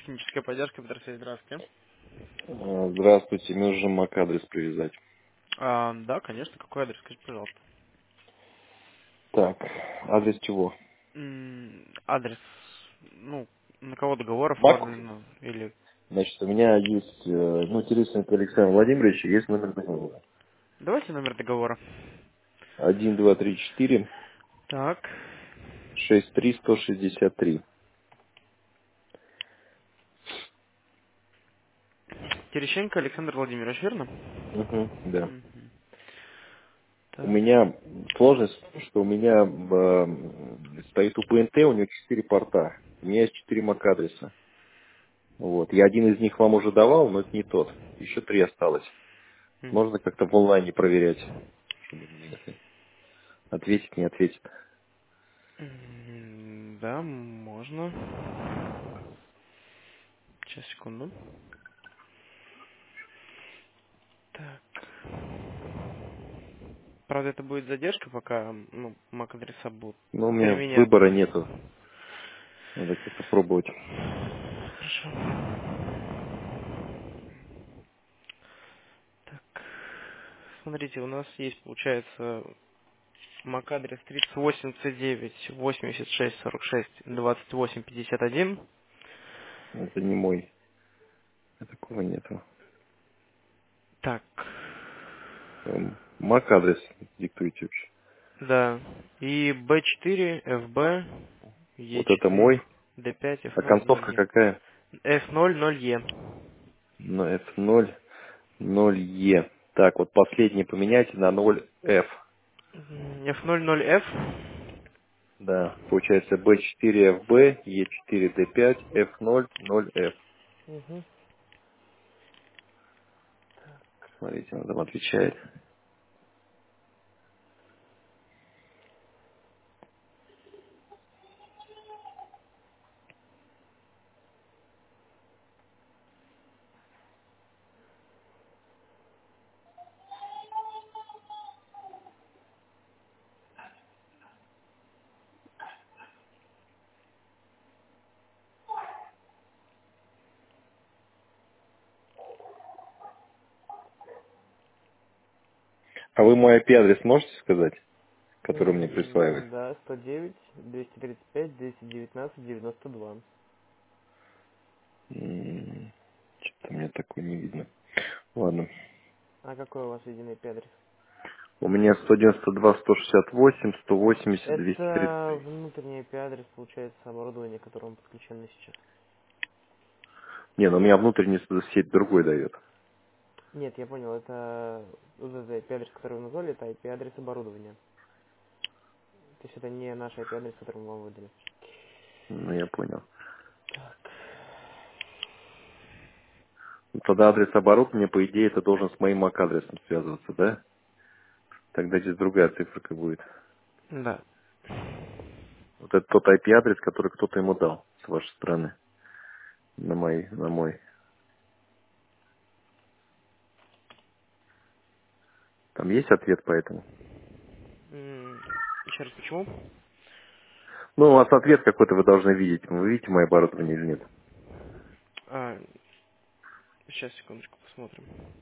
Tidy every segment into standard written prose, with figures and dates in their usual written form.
Техническая поддержка, Петросвет, здравствуйте. Здравствуйте, мне нужно MAC-адрес привязать. Да, конечно, какой адрес, скажите, пожалуйста. Так, адрес чего? Адрес, на кого договор MAC? оформлен, или... Значит, у меня есть, Тересенко Александр Владимирович, есть номер договора. Давайте номер договора. 1234 Так. 63163. Терещенко Александр Владимирович, верно? Угу, да. Мгм. У Так. меня сложность в том, что у меня стоит УПНТ, у него 4 порта. У меня есть 4 MAC-адреса. Вот. Я один из них вам уже давал, но это не тот. Еще 3 осталось. М. Можно как-то в онлайне проверять, чтобы мне ответить, не ответить. Да, можно. Сейчас, секунду. Так. Правда, это будет задержка, пока, MAC-адреса будут Но у меня применяться. выбора нету. Надо как-то пробовать. Хорошо. Так, смотрите, у нас есть, получается, MAC-адрес 3089 86 46 28 51. Это не мой. Такого нету. Так, MAC-адрес диктуйте вообще. да. И B4, FB, Вот это E4, мой. D5, А F0, концовка 0E. какая? F0, 0E. Ну, F0, 0E. Так, вот последний поменяйте на 0F. F0, 0F. Да, получается B4FB, E4D5, F0, 0F. Угу. Смотрите, он там отвечает. А вы мой IP-адрес можете сказать, который мне присваивает? Да, 109, 235, 219, 92. Что-то мне такое не видно. Ладно. А какой у вас единый IP-адрес? У меня 192, 168, 180, Это 233. внутренний IP-адрес, получается, оборудование, к которому подключены сейчас. Не, ну у меня внутренний сеть другой дает. Нет, я понял, это вот этот IP-адрес, который вы назвали, это IP-адрес оборудования. То есть это не наш IP-адрес, который мы вам выдали. Ну, я понял. Так. Ну, тогда адрес оборудования, по идее, это должен с моим MAC-адресом связываться, да? Тогда здесь другая циферка будет. Да. Вот это тот IP-адрес, который кто-то ему дал с вашей стороны. На мой. Там есть ответ по этому? Еще раз, почему? Ну, у вас ответ какой-то вы должны видеть. Вы видите мое оборудование или нет? А, сейчас, секундочку, посмотрим.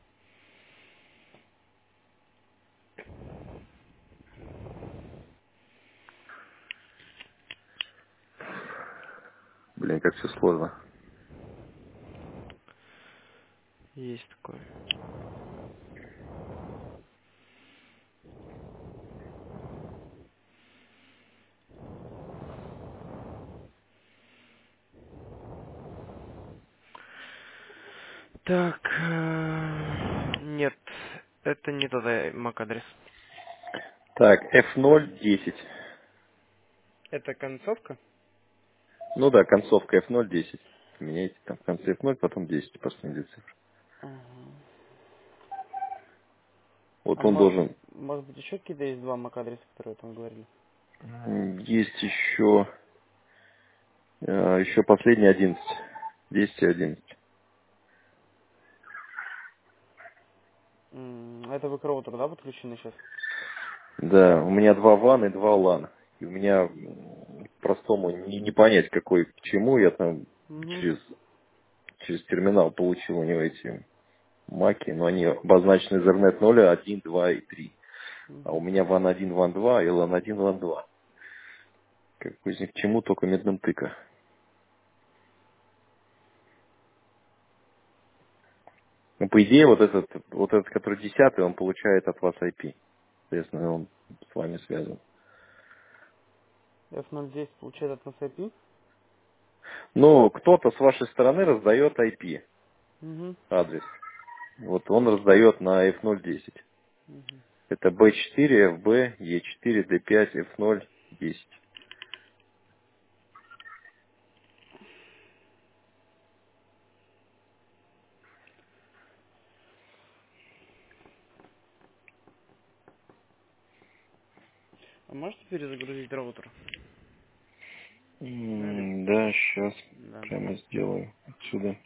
Блин, как все сложно. Есть такое. Так, нет, это не тот MAC-адрес. Так, F010. Это концовка? Ну да, концовка F010. Меняйте там в конце F0, потом 10, последние две цифры. Ага. Вот А он должен... может быть еще какие-то есть два MAC-адреса, которые там говорили? Есть еще последний 11. 10 и 11. Это вы к роутеру, да, подключены сейчас? Да, у меня два ван и два лана. И у меня простому не понять, какой к чему. Я там Угу. через через терминал получил у него эти маки, но они обозначены Ethernet 0, 1, 2 и 3. А у Мгм. меня WAN 1, WAN 2 и LAN 1, LAN 2. Как бы ни к чему, только медным тыка. Ну, по идее, вот этот, который 10, он получает от вас IP. Соответственно, он с вами связан. F010 получает от нас IP. Но кто-то с вашей стороны раздает IP Угу. адрес. Вот он раздает на F010. Угу. Это B4, FB, E4, D5, F0, 10. А можете перезагрузить роутер? Ну или... Да, сейчас Да. прямо сделаю отсюда.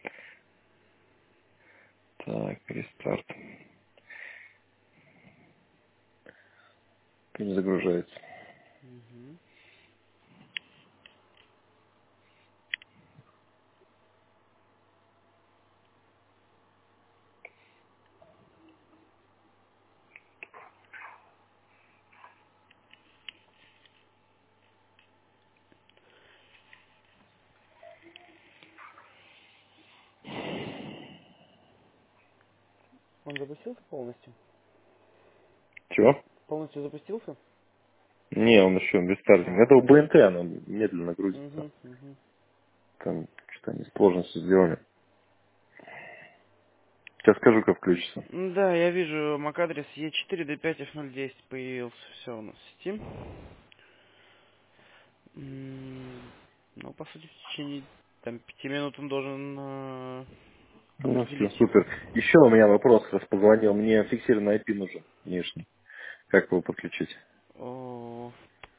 Так, рестарт. Перезагружается. Угу. Он запустился полностью? Чего? Полностью запустился? Не, он еще без стартинга. А, Это у хорошо. БНТ, оно медленно грузится. Угу, угу. Там что-то они сложности сделали. Сейчас скажу, как включится. Да, я вижу MAC-адрес E4D5F010 появился. Все у нас в сети. Ну, по сути, в течение там 5 минут он должен Ну, все, определить. супер. Еще у меня вопрос, раз позвонил. Мне фиксированный IP нужен, внешний. Как его подключить? О,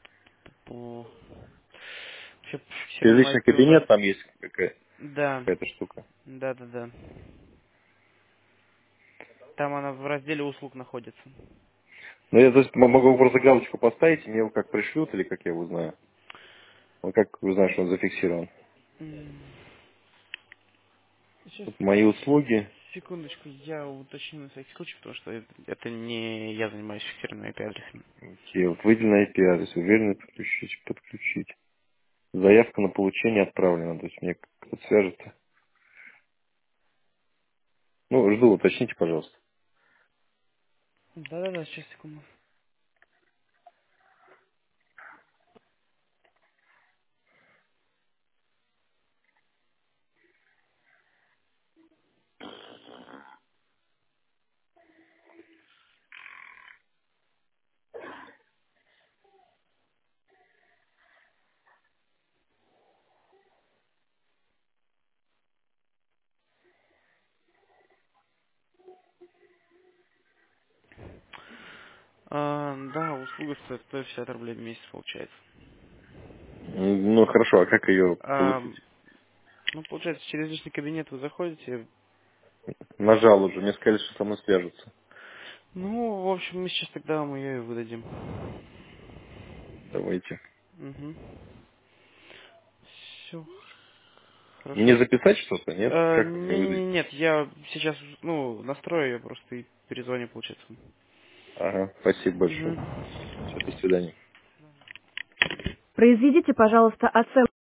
вообще Через фиксированный личный IP у нас... кабинет там есть Да, какая-то штука. да, да, да. Там она в разделе услуг находится. Ну, я то есть, могу просто галочку поставить, и мне его как пришлют, или как я его узнаю? Ну, как узнаю, что он зафиксирован? М, Сейчас, Вот мои услуги. секундочку, я уточню на всякий случай, потому что это не я занимаюсь фиксированными IP-адресами. Окей, вот выделенный IP-адрес. Уверенно подключить. Заявка на получение отправлена. То есть мне кто-то свяжется. Ну, жду, уточните, пожалуйста. Да-да-да, сейчас, секунду. Да, услуга стоит 150 рублей в месяц, получается. Ну, хорошо, а как ее А, получить? ну, получается, через личный кабинет вы заходите. Нажал уже, мне сказали, что со мной свяжутся. Ну, в общем, мы сейчас тогда вам ее и выдадим. Давайте. Угу. Все, Мне хорошо. записать что-то, нет? Как вы мне выдадите? Нет, я сейчас, ну, настрою ее просто и перезвоню, получается. Ага, спасибо большое. Угу. Все, до свидания. Произведите, пожалуйста, оценку.